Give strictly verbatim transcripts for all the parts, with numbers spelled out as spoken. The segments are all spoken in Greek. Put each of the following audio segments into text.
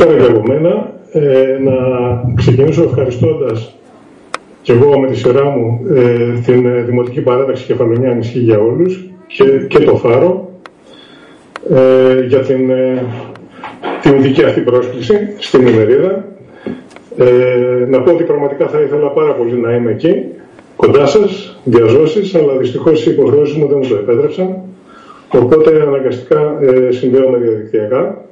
Καλησπέρα και από μένα. Ε, να ξεκινήσω ευχαριστώντας και εγώ με τη σειρά μου ε, την Δημοτική Παράταξη Κεφαλονιά Ανισχύ για όλους και, και το Φάρο ε, για την ε, τιμητική αυτή πρόσκληση στην ημερίδα. Ε, να πω ότι πραγματικά θα ήθελα πάρα πολύ να είμαι εκεί, κοντά σας, διαζώσεις, αλλά δυστυχώς οι υποχρεώσεις μου δεν μου το επέτρεψαν. Οπότε αναγκαστικά ε, συνδέομαι διαδικτυακά.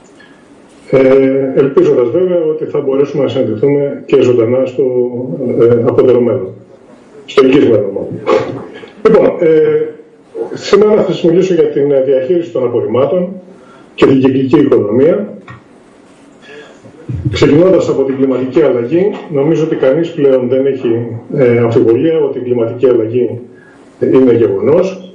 Ε, ελπίζοντας βέβαια ότι θα μπορέσουμε να συναντηθούμε και ζωντανά στο ε, απότερο μέλλον. Στο εγγύς μέλλον. Λοιπόν, ε, σήμερα θα σας μιλήσω για την διαχείριση των απορριμμάτων και την κυκλική οικονομία. Ξεκινώντας από την κλιματική αλλαγή, νομίζω ότι κανείς πλέον δεν έχει ε, αμφιβολία ότι η κλιματική αλλαγή είναι γεγονός.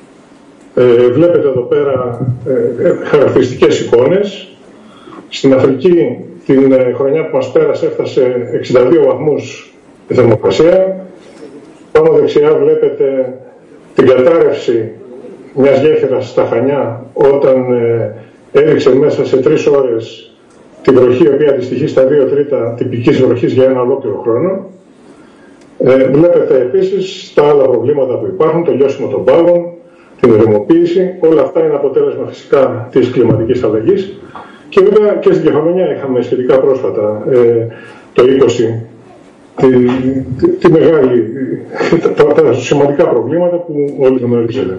Ε, βλέπετε εδώ πέρα ε, χαρακτηριστικές εικόνες. Στην Αφρική την ε, χρονιά που μας πέρασε έφτασε εξήντα δύο βαθμούς η θερμοκρασία. Πάνω δεξιά βλέπετε την κατάρρευση μιας γέφυρας στα Χανιά όταν ε, έριξε μέσα σε τρεις ώρες τη βροχή, η οποία αντιστοιχεί στα δύο τρίτα τυπικής βροχής για ένα ολόκληρο χρόνο. Ε, βλέπετε επίσης τα άλλα προβλήματα που υπάρχουν, το λιώσιμο των πάγων, την ερημοποίηση. Όλα αυτά είναι αποτέλεσμα φυσικά της κλιματικής αλλαγής. Και βέβαια και στην Κεφαλονιά είχαμε σχετικά πρόσφατα ε, το είκοσι τη, τη, τη μεγάλη, τα, τα σημαντικά προβλήματα που όλοι γνωρίζετε.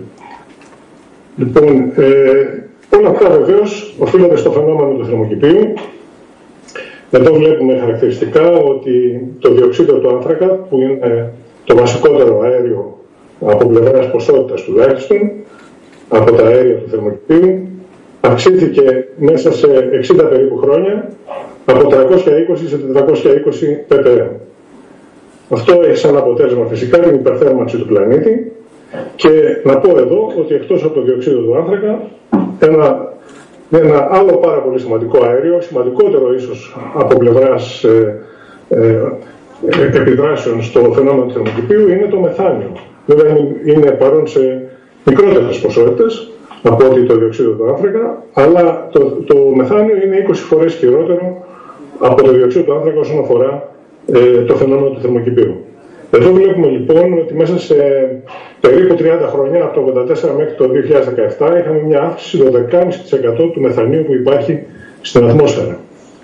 Λοιπόν, ε, όλα αυτά βεβαίως οφείλονται στο φαινόμενο του θερμοκηπίου. Εδώ βλέπουμε χαρακτηριστικά ότι το διοξείδιο του άνθρακα, που είναι το βασικότερο αέριο από πλευράς ποσότητας τουλάχιστον, από τα αέρια του θερμοκηπίου, αυξήθηκε μέσα σε εξήντα περίπου χρόνια από τριακόσια είκοσι σε τετρακόσια είκοσι ppm. Αυτό έχει σαν αποτέλεσμα φυσικά την υπερθέρμανση του πλανήτη και να πω εδώ ότι εκτός από το διοξείδιο του άνθρακα, ένα, ένα άλλο πάρα πολύ σημαντικό αέριο, σημαντικότερο ίσως από πλευράς ε, ε, επιδράσεων στο φαινόμενο του θερμοκηπίου, είναι το μεθάνιο. Βέβαια είναι παρόν σε μικρότερες ποσότητες από ότι το διοξείδιο του άνθρακα, αλλά το, το μεθάνιο είναι είκοσι φορές χειρότερο από το διοξείδιο του άνθρακα όσον αφορά ε, το φαινόμενο του θερμοκηπίου. Εδώ βλέπουμε λοιπόν ότι μέσα σε περίπου τριάντα χρόνια, από το ογδόντα τέσσερα μέχρι το δύο χιλιάδες δεκαεπτά, είχαμε μια αύξηση του δώδεκα κόμμα πέντε τοις εκατό του μεθανίου που υπάρχει στην ατμόσφαιρα.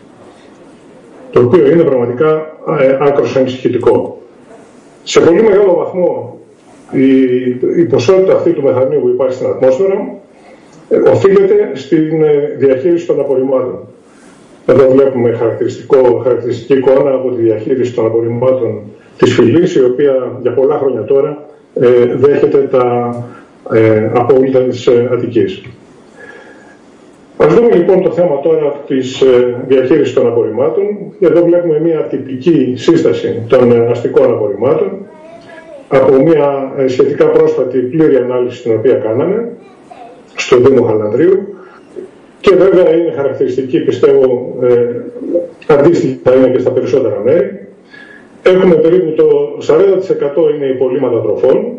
Το οποίο είναι πραγματικά ε, άκρως ανησυχητικό. Σε πολύ μεγάλο βαθμό η, η ποσότητα αυτή του μεθανίου που υπάρχει στην ατμόσφαιρα ε, οφείλεται στην ε, διαχείριση των απορριμμάτων. Εδώ βλέπουμε χαρακτηριστικό, χαρακτηριστική εικόνα από τη διαχείριση των απορριμμάτων της φυλής, η οποία για πολλά χρόνια τώρα ε, δέχεται τα ε, απόβλητα της ε, Αττικής. Ας δούμε λοιπόν το θέμα τώρα της ε, διαχείρισης των απορριμμάτων. Εδώ βλέπουμε μια τυπική σύσταση των ε, αστικών απορριμμάτων από μια ε, σχετικά πρόσφατη πλήρη ανάλυση την οποία κάναμε στο Δήμο Χαλανδρίου και βέβαια είναι χαρακτηριστική, πιστεύω, ε, αντίστοιχη θα είναι και στα περισσότερα μέρη. Έχουμε περίπου το σαράντα τοις εκατό είναι υπολείμματα τροφών.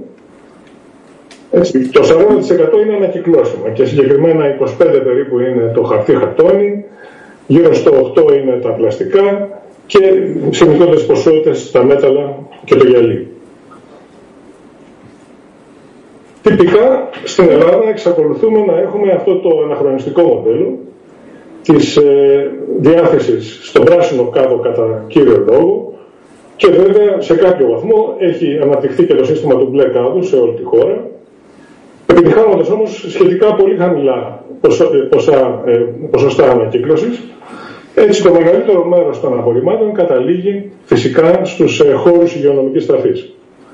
Έτσι, το σαράντα τοις εκατό είναι ανακυκλώσιμα και συγκεκριμένα είκοσι πέντε τοις εκατό περίπου είναι το χαρτί χαρτόνι, γύρω στο οκτώ τοις εκατό είναι τα πλαστικά και σε μικρότερες ποσότητες τα μέταλλα και το γυαλί. Τυπικά στην Ελλάδα εξακολουθούμε να έχουμε αυτό το αναχρονιστικό μοντέλο της ε, διάθεσης στον πράσινο κάδο κατά κύριο λόγο και βέβαια σε κάποιο βαθμό έχει αναπτυχθεί και το σύστημα του μπλε κάδου σε όλη τη χώρα, επιτυχάνοντας όμως σχετικά πολύ χαμηλά ποσά, ε, ποσοστά ανακύκλωσης. Έτσι το μεγαλύτερο μέρος των απορριμμάτων καταλήγει φυσικά στους ε, χώρους υγειονομικής ταφής.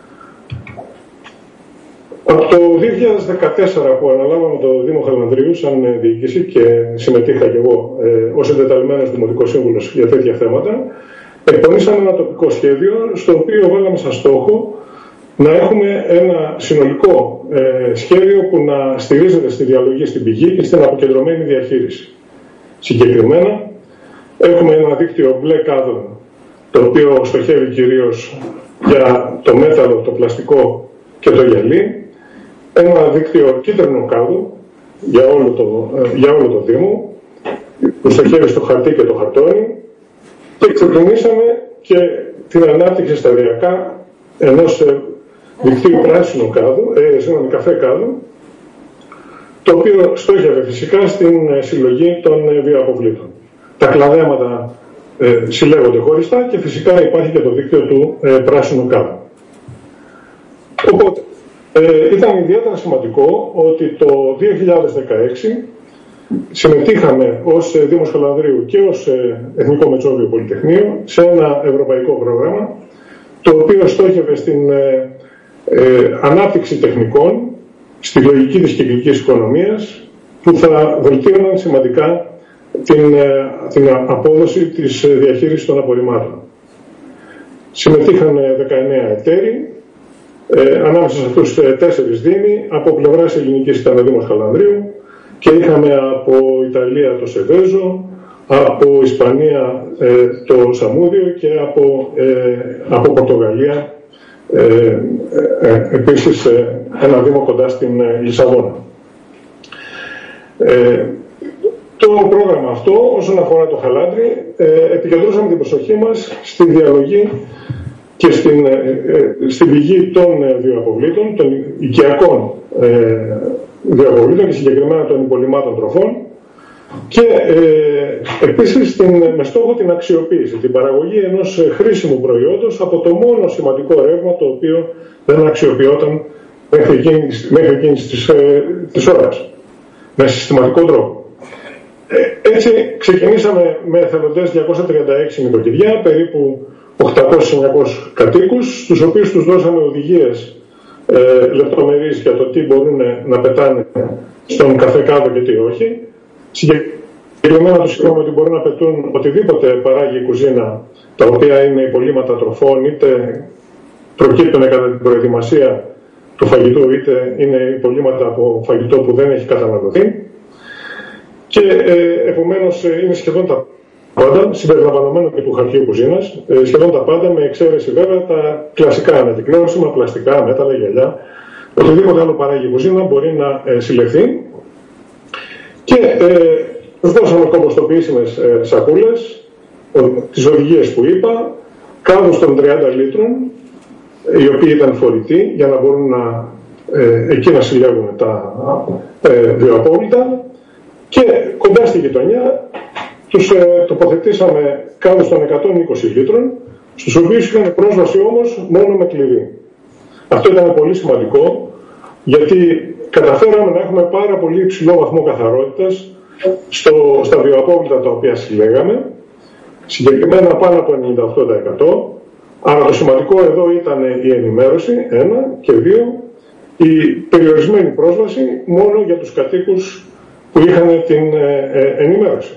Από το δύο χιλιάδες δεκατέσσερα που αναλάβαμε το Δήμο Χαλανδρίου σαν διοίκηση και συμμετείχα και εγώ ε, ως εντεταλμένος δημοτικός σύμβουλος για τέτοια θέματα, εκπονήσαμε ένα τοπικό σχέδιο στο οποίο βάλαμε σαν στόχο να έχουμε ένα συνολικό ε, σχέδιο που να στηρίζεται στη διαλογή στην πηγή και στην αποκεντρωμένη διαχείριση. Συγκεκριμένα έχουμε ένα δίκτυο μπλε κάδων το οποίο στοχεύει κυρίως για το μέταλλο, το πλαστικό και το γυαλί, ένα δίκτυο κίτρινου κάδου για όλο το, για όλο το Δήμο, που στοχεύει στο χαρτί και το χαρτόνι, και ξεκινήσαμε και την ανάπτυξη σταδιακά ενός δικτύου πράσινου κάδου, ε, συγγνώμη, καφέ κάδου, το οποίο στόχευε φυσικά στην συλλογή των βιοαποβλήτων. Τα κλαδέματα ε, συλλέγονται χωριστά και φυσικά υπάρχει και το δίκτυο του ε, πράσινου κάδου. Οπότε, ε, ήταν ιδιαίτερα σημαντικό ότι το δύο χιλιάδες δεκαέξι συμμετείχαμε ως Δήμος Χαλανδρίου και ως Εθνικό Μετσόβιο Πολυτεχνείο σε ένα ευρωπαϊκό πρόγραμμα, το οποίο στόχευε στην ε, ε, ανάπτυξη τεχνικών στη λογική της κυκλικής οικονομίας, που θα βελτίωναν σημαντικά την, ε, την απόδοση της διαχείρισης των απορριμμάτων. Συμμετείχαν δεκαεννέα εταίροι, ε, ανάμεσα σε αυτούς τέσσερις δήμοι. Από πλευράς ελληνικής ήταν ο Δήμος Χαλανδρίου, και είχαμε από Ιταλία το Σεβέζο, από Ισπανία ε, το Σαμούδιο και από, ε, από Πορτογαλία ε, ε, ε, επίσης ε, ένα δήμο κοντά στην ε, Λισαβόνα. Ε, το πρόγραμμα αυτό, όσον αφορά το Χαλάνδρι, ε, επικεντρώσαμε την προσοχή μας στη διαλογή και στην, ε, ε, στην πηγή των ε, βιοαποβλήτων, των οικιακών ε, βιοαποβλήτων και συγκεκριμένα των υπολειμμάτων τροφών, και ε, επίσης την, με στόχο την αξιοποίηση, την παραγωγή ενός χρήσιμου προϊόντος από το μόνο σημαντικό ρεύμα το οποίο δεν αξιοποιόταν μέχρι εκείνης, μέχρι εκείνης της, ε, της ώρας, με συστηματικό τρόπο. Ε, έτσι ξεκινήσαμε με εθελοντές διακόσια τριάντα έξι νοικοκυριά, περίπου οκτακόσιους με εννιακόσιους κατοίκους, στους οποίους τους δώσαμε οδηγίες ε, λεπτομερείς για το τι μπορούν να πετάνε στον καφέ κάδο και τι όχι. Συγκεκριμένα τους είπαμε ότι μπορούν να πετούν οτιδήποτε παράγει η κουζίνα, τα οποία είναι υπολείμματα τροφών, είτε προκύπτουν κατά την προετοιμασία του φαγητού, είτε είναι υπολείμματα από φαγητό που δεν έχει καταναλωθεί. Και ε, επομένως είναι σχεδόν τα πάντα, συμπεριλαμβανομένου και του χαρτιού κουζίνας, ε, σχεδόν τα πάντα, με εξαίρεση βέβαια τα κλασικά ανατυκλώσιμα, πλαστικά, μέταλλα, γυαλιά, οτιδήποτε άλλο παράγει η κουζίνα μπορεί να ε, συλλεχθεί. Και ε, δώσαμε κομποστοποιήσιμες ε, σακούλες, ο, τις οδηγίες που είπα, κάδους των τριάντα λίτρων, οι οποίοι ήταν φορητοί, για να μπορούν να, ε, εκεί να συλλέγουν τα ε, βιοαπόβλητα, και κοντά στη γειτονιά τους ε, τοποθετήσαμε κάδους των εκατόν είκοσι λίτρων, στους οποίους είχαν πρόσβαση όμως μόνο με κλειδί. Αυτό ήταν πολύ σημαντικό, γιατί καταφέραμε να έχουμε πάρα πολύ υψηλό βαθμό καθαρότητας στο, στα βιοαπόβλητα τα οποία συλλέγαμε, συγκεκριμένα πάνω από ενενήντα οκτώ τοις εκατό. Άρα το σημαντικό εδώ ήταν η ενημέρωση, ένα, και δύο, η περιορισμένη πρόσβαση μόνο για τους κατοίκους που είχαν την ε, ε, ενημέρωση.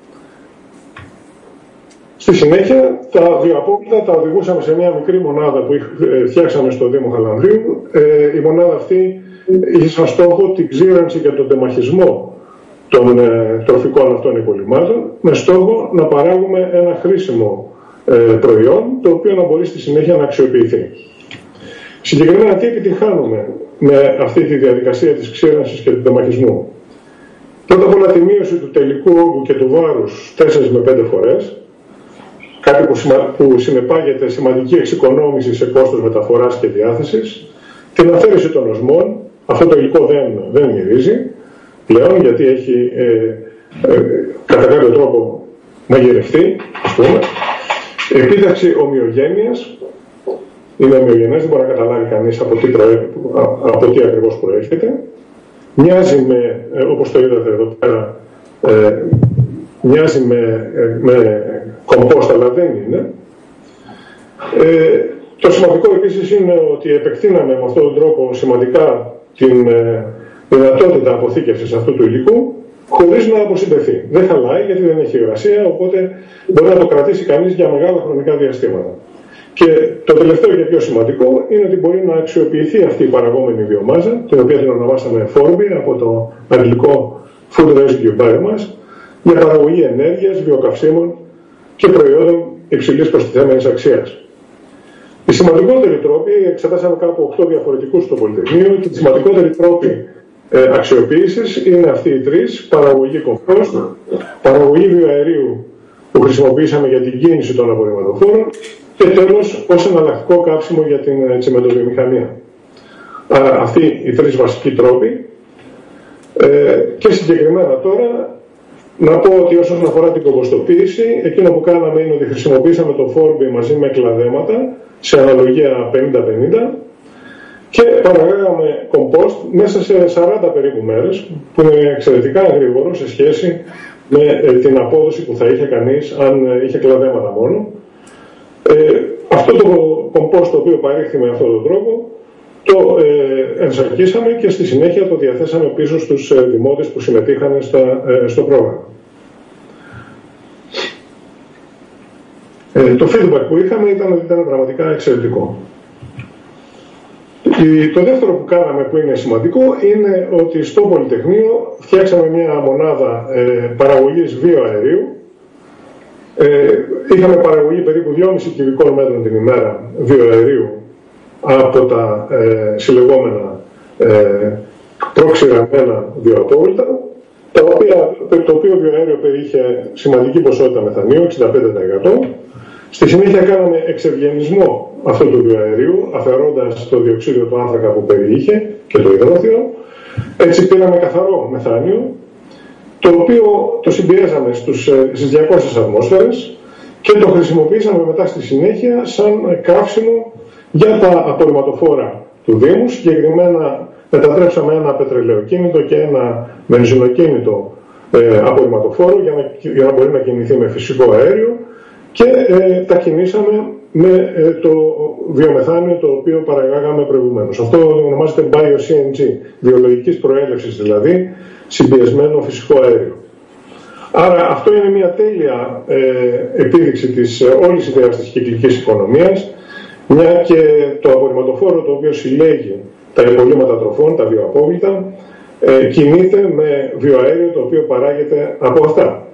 Στη συνέχεια, τα βιοαπόβλητα τα οδηγούσαμε σε μια μικρή μονάδα που φτιάξαμε στο Δήμο Χαλανδρίου. Ε, η μονάδα αυτή είχε σαν στόχο την ξύρανση και τον τεμαχισμό των ε, τροφικών αυτών υπολειμμάτων, με στόχο να παράγουμε ένα χρήσιμο ε, προϊόν, το οποίο να μπορεί στη συνέχεια να αξιοποιηθεί. Συγκεκριμένα, τι επιτυχάνουμε με αυτή τη διαδικασία της ξύρανσης και του τεμαχισμού? Πρώτα απ' όλα, τη μείωση του τελικού όγκου και του βάρους τέσσερις με πέντε φορές, κάτι που, σημα... που συνεπάγεται σημαντική εξοικονόμηση σε κόστος μεταφοράς και διάθεσης, την αφαίρεση των οσμών. Αυτό το υλικό δεν, δεν μυρίζει πλέον, γιατί έχει ε, ε, κατά κάποιο τρόπο μαγειρευτεί, ας πούμε. Επίτευξη ομοιογένειας. Είναι ομοιογενές, δεν μπορεί να καταλάβει κανείς από τι, προέ... από τι ακριβώς προέρχεται. Μοιάζει με, ε, όπως το είδατε εδώ πέρα, ε, μοιάζει με, ε, με κομπόστ, αλλά δεν είναι. Ε, το σημαντικό επίσης είναι ότι επεκτείναμε με αυτόν τον τρόπο σημαντικά την ε, δυνατότητα αποθήκευσης αυτού του υλικού, χωρίς να αποσυντεθεί. Δεν χαλάει, γιατί δεν έχει υγρασία, οπότε μπορεί να το κρατήσει κανείς για μεγάλα χρονικά διαστήματα. Και το τελευταίο και πιο σημαντικό είναι ότι μπορεί να αξιοποιηθεί αυτή η παραγόμενη βιομάζα, την οποία την ονομάσαμε Φόρμπι από το αγγλικό Food Residue Biomass, για παραγωγή ενέργειας, βιοκαυσίμων και προϊόντων υψηλής προστιθέμενης αξίας. Οι σημαντικότεροι τρόποι, εξετάσαμε κάπου οκτώ διαφορετικούς στο Πολυτεχνείο, και οι σημαντικότεροι τρόποι ε, αξιοποίησης είναι αυτοί οι τρεις: παραγωγή κομπόστ, παραγωγή βιοαερίου που χρησιμοποιήσαμε για την κίνηση των απορριμματοφόρων και τέλος ως εναλλακτικό κάψιμο για την τσιμεντοβιομηχανία. Άρα αυτοί οι τρεις βασικοί τρόποι. Ε, και συγκεκριμένα τώρα να πω ότι όσον αφορά την κομποστοποίηση, εκείνο που κάναμε είναι ότι χρησιμοποίησαμε το φόρμπι μαζί με κλαδέματα σε αναλογία πενήντα πενήντα και παραγάγαμε κομπόστ μέσα σε σαράντα περίπου μέρες, που είναι εξαιρετικά γρήγορο σε σχέση με ε, την απόδοση που θα είχε κανείς αν ε, είχε κλαδέματα μόνο. Ε, αυτό το κομπόστ το οποίο παρήχθη με αυτόν τον τρόπο το ε, ενσαρκίσαμε και στη συνέχεια το διαθέσαμε πίσω στους ε, δημότες που συμμετείχαν στα, ε, στο πρόγραμμα. Ε, το feedback που είχαμε ήταν ότι ήταν πραγματικά εξαιρετικό. Το δεύτερο που κάναμε που είναι σημαντικό είναι ότι στο Πολυτεχνείο φτιάξαμε μια μονάδα ε, παραγωγής βιοαερίου. Ε, είχαμε παραγωγή περίπου δυόμισι κυβικών μέτρων την ημέρα βιοαερίου από τα ε, συλλεγόμενα ε, προξηραμένα βιοαπόβλητα, τα οποία, το οποίο βιοαέριο περιείχε σημαντική ποσότητα μεθανίου, εξήντα πέντε τοις εκατό. Στη συνέχεια κάναμε εξευγενισμό αυτού του βιοαερίου, αφαιρώντας το διοξείδιο του άνθρακα που περιείχε και το υδρόθιο. Έτσι πήραμε καθαρό μεθάνιο, το οποίο το συμπιέζαμε στους, στις διακόσιες ατμόσφαιρες και το χρησιμοποιήσαμε μετά στη συνέχεια σαν καύσιμο για τα απορριμματοφόρα του Δήμου. Συγκεκριμένα μετατρέψαμε ένα πετρελαιοκίνητο και ένα βενζινοκίνητο ε, απορριμματοφόρο για να, για να μπορεί να κινηθεί με φυσικό αέριο και ε, τα κινήσαμε με ε, το βιομεθάνιο το οποίο παραγάγαμε προηγουμένως. Αυτό ονομάζεται Bio-σι εν τζι, βιολογικής προέλευσης δηλαδή, συμπιεσμένο φυσικό αέριο. Άρα αυτό είναι μια τέλεια ε, επίδειξη της ε, όλης ιδέας της κυκλικής οικονομίας, μια και το απορριμματοφόρο το οποίο συλλέγει τα υπολείμματα τροφών, τα βιοαπόβλητα, ε, κινείται με βιοαέριο το οποίο παράγεται από αυτά.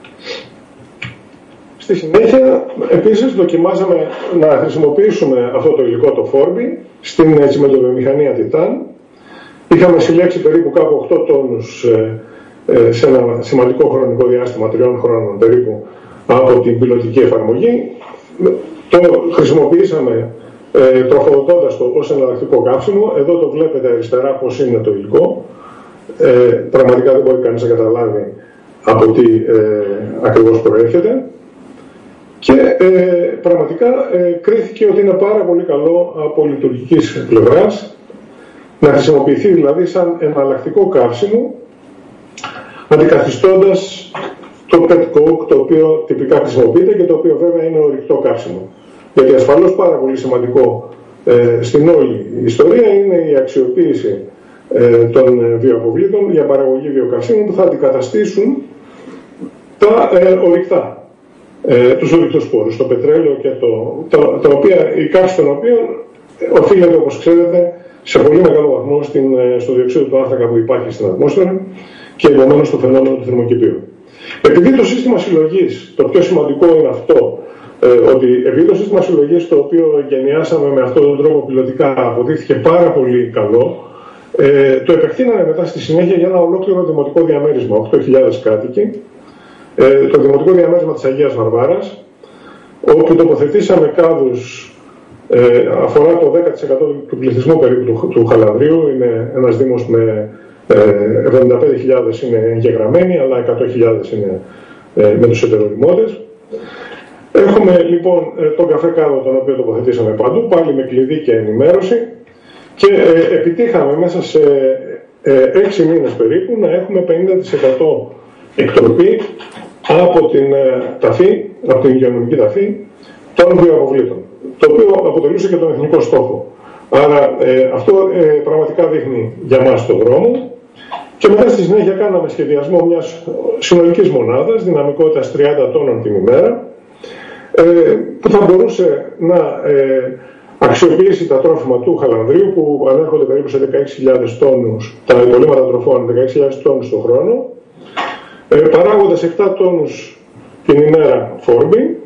Στη συνέχεια, επίσης, δοκιμάζαμε να χρησιμοποιήσουμε αυτό το υλικό, το φόρμπι, στην τσιμεντοβιομηχανία Τιτάν. Είχαμε συλλέξει περίπου κάπου οκτώ τόνους ε, ε, σε ένα σημαντικό χρονικό διάστημα, τριών χρόνων περίπου, από την πιλωτική εφαρμογή. Το χρησιμοποιήσαμε ε, τροφοδοτώντας το ως εναλλακτικό καύσιμο. Εδώ το βλέπετε αριστερά πώς είναι το υλικό. Ε, πραγματικά δεν μπορεί κανείς να καταλάβει από τι ε, ακριβώς προέρχεται. Και ε, πραγματικά ε, κρίθηκε ότι είναι πάρα πολύ καλό από λειτουργικής πλευράς να χρησιμοποιηθεί δηλαδή σαν εναλλακτικό καύσιμο, αντικαθιστώντας το πετ κόκ το οποίο τυπικά χρησιμοποιείται και το οποίο βέβαια είναι ορυκτό καύσιμο. Γιατί ασφαλώς πάρα πολύ σημαντικό ε, στην όλη ιστορία είναι η αξιοποίηση ε, των βιοαποβλήτων για παραγωγή βιοκαυσίμων που θα αντικαταστήσουν τα ε, ορυκτά. Ε, τους ορυκτούς σπόρους, το πετρέλαιο και το, το, τα οποία, η καύση των οποίων οφείλεται, όπως ξέρετε, σε πολύ μεγάλο βαθμό στην, στο διοξείδιο του άνθρακα που υπάρχει στην ατμόσφαιρα και επομένως στο φαινόμενο του θερμοκηπίου. Επειδή το σύστημα συλλογής, το πιο σημαντικό είναι αυτό, ε, ότι επειδή το σύστημα συλλογής το οποίο γενιάσαμε με αυτόν τον τρόπο πιλωτικά αποδείχθηκε πάρα πολύ καλό, ε, το επεκτείναμε μετά στη συνέχεια για ένα ολόκληρο δημοτικό διαμέρισμα, οκτώ χιλιάδες κάτοικοι, ε, το δημοτικό διαμέρισμα της Αγίας Βαρβάρας, όπου τοποθετήσαμε κάδους. Ε, αφορά το δέκα τοις εκατό του πληθυσμού περίπου του, του Χαλανδρίου. Είναι ένας δήμος με ε, εβδομήντα πέντε χιλιάδες είναι εγγεγραμμένοι, αλλά εκατό χιλιάδες είναι ε, με τους ετεροδημότες. Έχουμε λοιπόν τον καφέ κάδο, τον οποίο τοποθετήσαμε παντού, πάλι με κλειδί και ενημέρωση, και ε, επιτύχαμε μέσα σε ε, έξι μήνες περίπου να έχουμε πενήντα τοις εκατό εκτροπή από την ε, ταφή, από την υγειονομική ταφή των βιοαποβλήτων, το οποίο αποτελούσε και τον εθνικό στόχο. Άρα ε, αυτό ε, πραγματικά δείχνει για μας τον δρόμο. Και μετά στη συνέχεια κάναμε σχεδιασμό μιας συνολικής μονάδας δυναμικότητας τριάντα τόνων την ημέρα, ε, που θα μπορούσε να ε, αξιοποιήσει τα τρόφιμα του Χαλανδρίου, που ανέρχονται περίπου σε δεκαέξι χιλιάδες τόνους, τα υπολείμματα τροφών δεκαέξι χιλιάδες τόνους το χρόνο, ε, παράγοντας επτά τόνους την ημέρα φόρμπι,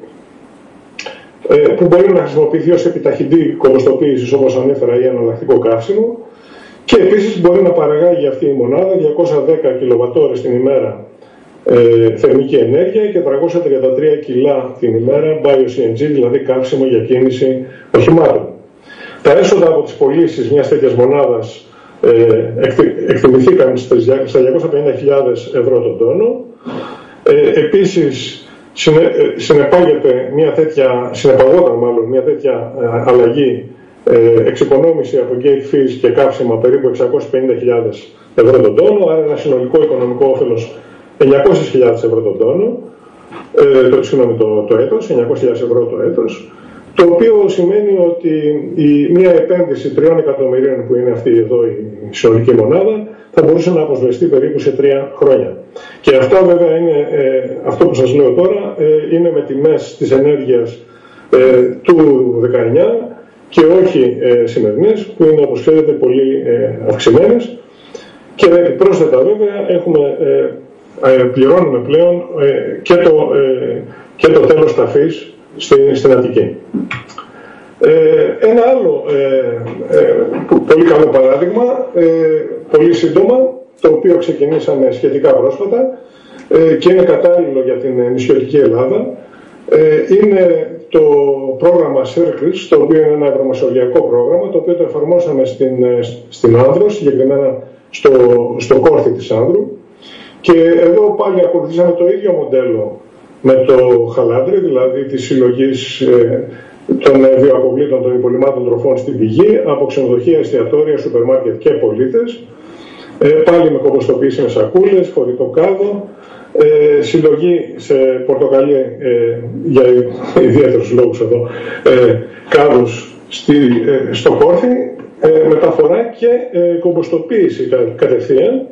που μπορεί να χρησιμοποιηθεί ως επιταχυντή κομποστοποίησης, όπως ανέφερα, ή εναλλακτικό καύσιμο, Και επίσης μπορεί να παραγάγει αυτή η μονάδα διακόσια δέκα κιλοβατ-ώρες την ημέρα ε, θερμική ενέργεια και τριακόσια τριάντα τρία κιλά την ημέρα Bio-σι εν τζι, δηλαδή καύσιμο για κίνηση οχημάτων. Τα έσοδα από τις πωλήσεις μιας τέτοιας μονάδας ε, εκτιμηθήκαν στα διακόσιες πενήντα χιλιάδες ευρώ τον τόνο. Ε, επίσης συνε, συνεπάγεται μια τέτοια, συνεπαγόταν μάλλον μια τέτοια ε, αλλαγή ε, εξοικονόμηση από gate fees και καύσιμα περίπου εξακόσιες πενήντα χιλιάδες ευρώ τον τόνο, άρα ένα συνολικό οικονομικό όφελος εννιακόσιες χιλιάδες ευρώ τον τόνο, ε, το, συγγνώμη, το, το έτος, εννιακόσιες χιλιάδες ευρώ το έτος, το οποίο σημαίνει ότι η, μια επένδυση τριών εκατομμυρίων που είναι αυτή εδώ η συνολική μονάδα θα μπορούσε να αποσβεστεί περίπου σε τρία χρόνια. Και αυτό βέβαια είναι, ε, αυτό που σας λέω τώρα, ε, είναι με τιμές της ενέργειας ε, του δεκαεννιά και όχι ε, σημερινές, που είναι όπως ξέρετε πολύ ε, αυξημένες. Και πρόσθετα βέβαια έχουμε, ε, ε, πληρώνουμε πλέον ε, και, το, ε, και το τέλος ταφής στην, στην Αττική. Ε, ένα άλλο ε, ε, πολύ καλό παράδειγμα, ε, πολύ σύντομα, το οποίο ξεκινήσαμε σχετικά πρόσφατα ε, και είναι κατάλληλο για την νησιωτική Ελλάδα, ε, είναι το πρόγραμμα Circles, το οποίο είναι ένα ευρωμεσογειακό πρόγραμμα, το οποίο το εφαρμόσαμε στην, στην Άνδρο, συγκεκριμένα στο, στο κόρθι της Άνδρου, και εδώ πάλι ακολουθήσαμε το ίδιο μοντέλο με το Χαλάντρι, δηλαδή τη συλλογής ε, των βιοαποβλήτων των υπολειμμάτων τροφών στην πηγή από ξενοδοχεία, εστιατόρια, σούπερ μάρκετ και πολίτες, ε, πάλι με κομποστοποίηση με σακούλες, φορητό κάδο, ε, συλλογή σε πορτοκαλί ε, για ιδιαίτερους λόγους εδώ, ε, κάδους στη, ε, στο κόρθι, ε, μεταφορά και ε, κομποστοποίηση κατευθείαν.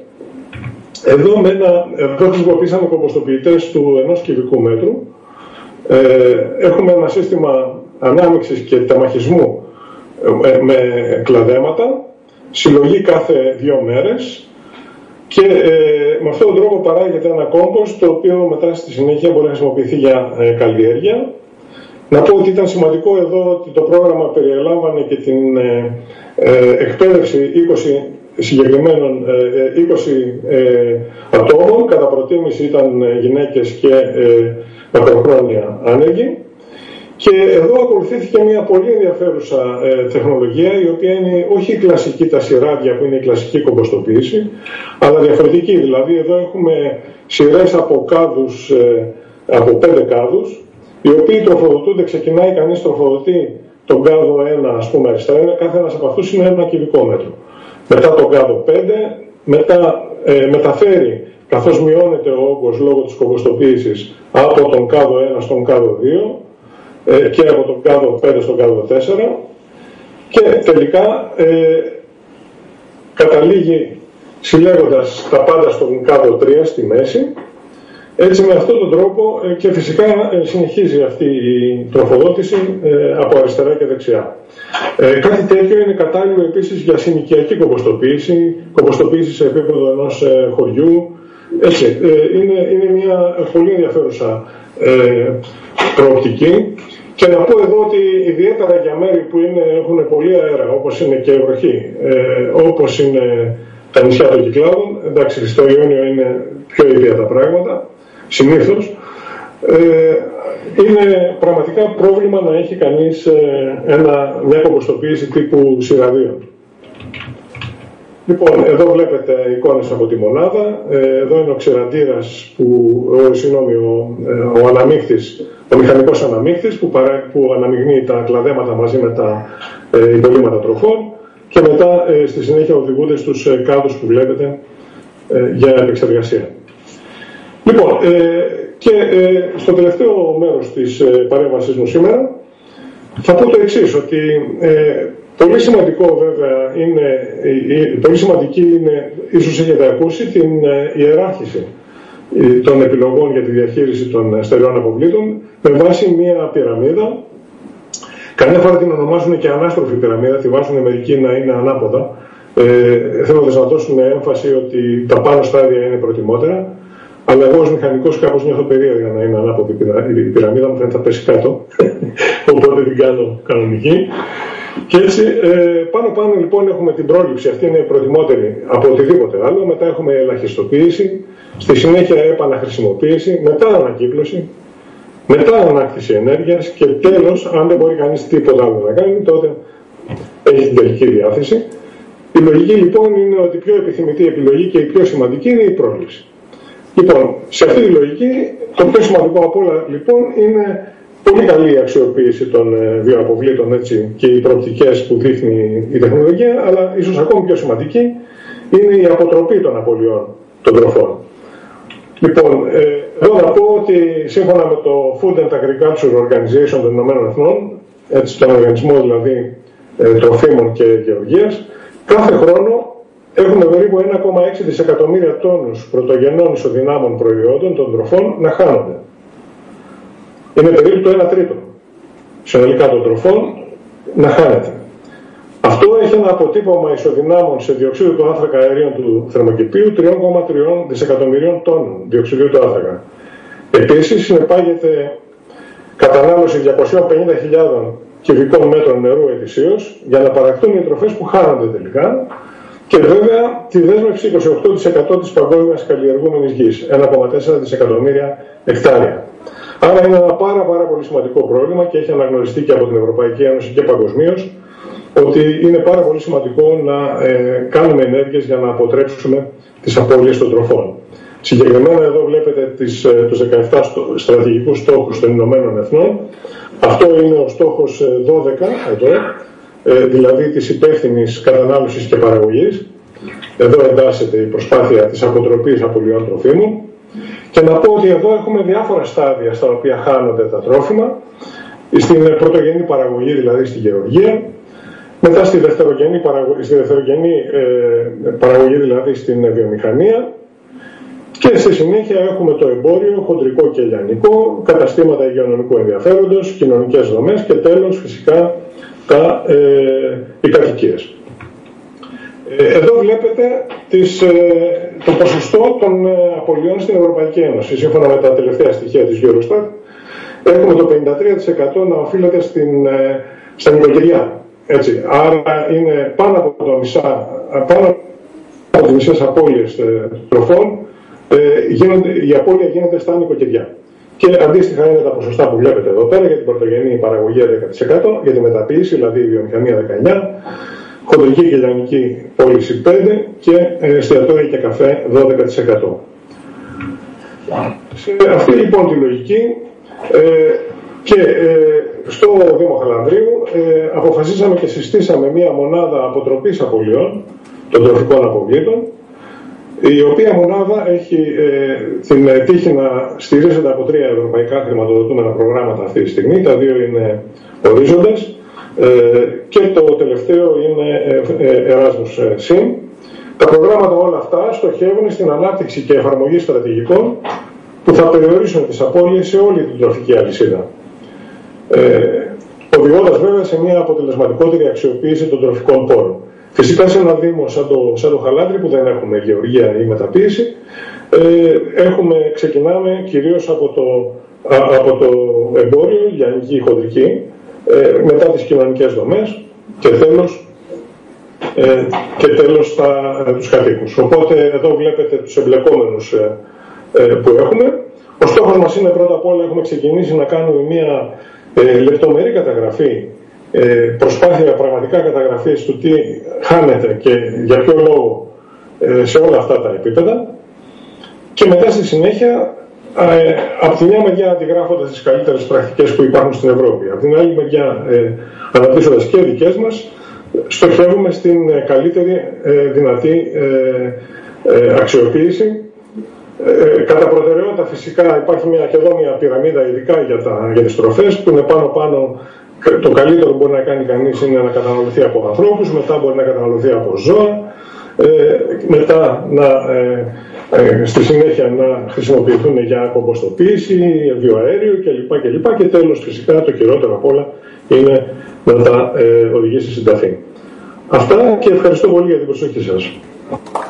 Εδώ, με ένα, εδώ χρησιμοποιήσαμε κομποστοποιητές του ενός κυβικού μέτρου. Ε, έχουμε ένα σύστημα ανάμειξης και τεμαχισμού ε, με κλαδέματα, συλλογή κάθε δύο μέρες, και ε, με αυτόν τον τρόπο παράγεται ένα κόμποστ, το οποίο μετά στη συνέχεια μπορεί να χρησιμοποιηθεί για ε, καλλιέργεια. Να πω ότι ήταν σημαντικό εδώ ότι το πρόγραμμα περιέλαμβανε και την ε, ε, εκπαίδευση είκοσι συγκεκριμένων ε, είκοσι ε, ατόμων, κατά προτίμηση ήταν γυναίκες και ε, μακροχρόνια άνεργοι. Και εδώ ακολουθήθηκε μια πολύ ενδιαφέρουσα ε, τεχνολογία, η οποία είναι όχι η κλασική τα σειράδια που είναι η κλασική κομποστοποίηση, αλλά διαφορετική. Δηλαδή εδώ έχουμε σειρές από κάδους, ε, από πέντε κάδους, οι οποίοι τροφοδοτούνται, ξεκινάει κανείς τροφοδοτεί τον κάδο ένα, ας πούμε αριστερά, κάθε ένας από αυτούς είναι ένα κυβικό μέτρο. Μετά τον κάδο πέντε, μετά ε, μεταφέρει, καθώς μειώνεται ο όγκος λόγω της κομποστοποίησης, από τον κάδο ένα στον κάδο δύο, και από τον κάδο πέντε στον κάδο τέσσερα, και τελικά ε, καταλήγει συλλέγοντας τα πάντα στον κάδο τρία στη μέση. Έτσι με αυτόν τον τρόπο ε, και φυσικά ε, συνεχίζει αυτή η τροφοδότηση ε, από αριστερά και δεξιά. Ε, κάτι τέτοιο είναι κατάλληλο επίσης για συνοικιακή κομποστοποίηση, κομποστοποίηση σε επίπεδο ενός ε, χωριού. Έτσι, ε, είναι, είναι μια πολύ ενδιαφέρουσα ε, προοπτική. Και να πω εδώ ότι ιδιαίτερα για μέρη που είναι, έχουν πολύ αέρα, όπως είναι και η βροχή, ε, όπως είναι τα νησιά των Κυκλάδων, εντάξει, στο Ιόνιο είναι πιο ίδια τα πράγματα, συνήθως, ε, είναι πραγματικά πρόβλημα να έχει κανείς ε, ένα, μια κομποστοποίηση τύπου σειραδίων. Λοιπόν, εδώ βλέπετε εικόνες από τη μονάδα. Εδώ είναι ο ξεραντήρας, που, ο, συγγνώμη, ο, ο αναμίχτης, ο μηχανικός αναμίχτης που, παρά, που αναμειγνύει τα κλαδέματα μαζί με τα ε, υπολείμματα τροφών, και μετά ε, στη συνέχεια οδηγούνται στους ε, κάδους που βλέπετε ε, για επεξεργασία. Λοιπόν, ε, και ε, στο τελευταίο μέρος της ε, παρέμβασης μου σήμερα θα πω το εξής, ότι ε, πολύ σημαντικό βέβαια είναι, πολύ σημαντική είναι, ίσως έχετε ακούσει, την ιεράρχηση των επιλογών για τη διαχείριση των στερεών αποβλήτων με βάση μια πυραμίδα. Καμιά φορά την ονομάζουν και ανάστροφη πυραμίδα, τη βάζουν μερικοί να είναι ανάποδα, ε, θέλοντας να δώσουν έμφαση ότι τα πάνω στάδια είναι προτιμότερα. Αλλά εγώ ως μηχανικός κάπως νιώθω περίεργα να είναι ανάποδη η πυραμίδα, μου φαίνεται θα πέσει κάτω, οπότε την κάνω κανονική. Και έτσι ε, πάνω πάνω λοιπόν έχουμε την πρόληψη, αυτή είναι η προτιμότερη από οτιδήποτε άλλο. Μετά έχουμε ελαχιστοποίηση, στη συνέχεια επαναχρησιμοποίηση, μετά ανακύκλωση, μετά ανάκτηση ενέργειας και τέλος, αν δεν μπορεί κανείς τίποτα άλλο να κάνει, τότε έχει την τελική διάθεση. Η λογική λοιπόν είναι ότι η πιο επιθυμητή επιλογή και η πιο σημαντική είναι η πρόληψη. Λοιπόν, σε αυτή τη λογική, το πιο σημαντικό από όλα λοιπόν είναι πολύ καλή αξιοποίηση των βιοαποβλήτων, έτσι, και οι προοπτικές που δείχνει η τεχνολογία, αλλά ίσως ακόμη πιο σημαντική είναι η αποτροπή των απολειών των τροφών. Λοιπόν, εδώ να πω ότι σύμφωνα με το Food and Agriculture Organization των Ηνωμένων Εθνών, έτσι, τον οργανισμό δηλαδή τροφίμων και γεωργίας, κάθε χρόνο έχουμε περίπου ένα κόμμα έξι δισεκατομμύρια τόνους πρωτογενών ισοδυνάμων προϊόντων των τροφών να χάνονται. Είναι περίπου το ένα τρίτο συνολικά των τροφών να χάνεται. Αυτό έχει ένα αποτύπωμα ισοδυνάμων σε διοξείδιο του άνθρακα αερίων του θερμοκηπίου τρία κόμμα τρία δισεκατομμυρίων τόνων διοξειδίου του άνθρακα. Επίσης συνεπάγεται κατανάλωση διακόσιες πενήντα χιλιάδες κυβικών μέτρων νερού ετησίως για να παραχθούν οι τροφές που χάνονται τελικά, και βέβαια τη δέσμευση είκοσι οκτώ τοις εκατό της παγκόσμιας καλλιεργούμενης γης, ένα κόμμα τέσσερα δισεκατομμύρια εκτάρια. Άρα είναι ένα πάρα, πάρα πολύ σημαντικό πρόβλημα και έχει αναγνωριστεί και από την Ευρωπαϊκή Ένωση και παγκοσμίως ότι είναι πάρα πολύ σημαντικό να ε, κάνουμε ενέργειες για να αποτρέψουμε τις απώλειες των τροφών. Συγκεκριμένα εδώ βλέπετε τις, ε, τους δεκαεπτά στο, στρατηγικούς στόχους των Ηνωμένων Εθνών. Αυτό είναι ο στόχος δώδεκα εδώ, ε, δηλαδή της υπεύθυνης κατανάλωσης και παραγωγής. Εδώ εντάσσεται η προσπάθεια της αποτροπής απολειών τροφίμων. Και να πω ότι εδώ έχουμε διάφορα στάδια στα οποία χάνονται τα τρόφιμα, στην πρωτογενή παραγωγή, δηλαδή στη γεωργία, μετά στη δευτερογενή παραγωγή, στη δευτερογενή, ε, παραγωγή δηλαδή στην βιομηχανία, και στη συνέχεια έχουμε το εμπόριο, χοντρικό και λιανικό, καταστήματα υγειονομικού ενδιαφέροντος, κοινωνικές δομές και τέλος φυσικά τα, ε, οι κατοικίες. Εδώ βλέπετε τις, το ποσοστό των απολειών στην Ευρωπαϊκή Ένωση. Σύμφωνα με τα τελευταία στοιχεία της Eurostat, έχουμε το πενήντα τρία τοις εκατό να οφείλεται στην, στα νοικοκυριά. Έτσι. Άρα είναι πάνω από το μισά, πάνω από τις μισές απώλειες τροφών, γίνονται, η απώλεια γίνεται στα νοικοκυριά. Και αντίστοιχα είναι τα ποσοστά που βλέπετε εδώ πέρα για την πρωτογενή παραγωγή δέκα τοις εκατό, για τη μεταποίηση, δηλαδή η βιομηχανία δεκαεννιά τοις εκατό, χοντρική και λιανική πώληση πέντε τοις εκατό και εστιατόρια και καφέ δώδεκα τοις εκατό. Σε αυτή λοιπόν τη λογική ε, και ε, στο Δήμο Χαλανδρίου ε, αποφασίσαμε και συστήσαμε μία μονάδα αποτροπής απολειών των τροφικών αποβλήτων, η οποία μονάδα έχει ε, την τύχη να στηρίζεται από τρία ευρωπαϊκά χρηματοδοτούμενα προγράμματα αυτή τη στιγμή. Τα δύο είναι ορίζοντες ε, και το τελευταίο είναι Erasmus Συν. Τα προγράμματα όλα αυτά στοχεύουν στην ανάπτυξη και εφαρμογή στρατηγικών που θα περιορίσουν τις απώλειες σε όλη την τροφική αλυσίδα. Ε, οδηγώντας βέβαια σε μια αποτελεσματικότερη αξιοποίηση των τροφικών πόρων. Φυσικά σε ένα δήμο σαν το, σαν το Χαλάνδρη που δεν έχουμε γεωργία ή μεταποίηση, ε, έχουμε, ξεκινάμε κυρίως από το, α, από το εμπόριο, λιανική, χοντρική, ε, μετά τις κοινωνικές δομές και τέλος, ε, και τέλος τα, ε, τους κατοίκους. Οπότε εδώ βλέπετε τους εμπλεκόμενους ε, ε, που έχουμε. Ο στόχος μας είναι πρώτα απ' όλα, έχουμε ξεκινήσει να κάνουμε μια ε, λεπτομερή καταγραφή, Ε, προσπάθεια πραγματικά καταγραφής του τι χάνεται και για ποιο λόγο ε, σε όλα αυτά τα επίπεδα, και μετά στη συνέχεια ε, από τη μια μεριά αντιγράφοντας τις καλύτερες πρακτικές που υπάρχουν στην Ευρώπη, από την άλλη μεριά ε, αναπτύσσοντας και δικές μας, στοχεύουμε στην ε, καλύτερη ε, δυνατή ε, ε, αξιοποίηση. Ε, κατά προτεραιότητα φυσικά υπάρχει μια, και εδώ μια πυραμίδα ειδικά για, τα, για τις τροφές που είναι πάνω πάνω. Το καλύτερο που μπορεί να κάνει κανείς είναι να καταναλωθεί από ανθρώπους, μετά μπορεί να καταναλωθεί από ζώα, ε, μετά να, ε, ε, στη συνέχεια να χρησιμοποιηθούν για κομποστοποίηση, βιοαέριο κλπ. κλπ. Και τέλος φυσικά το χειρότερο απ' όλα είναι να τα ε, οδηγήσει στην ταφή. Αυτά και ευχαριστώ πολύ για την προσοχή σας.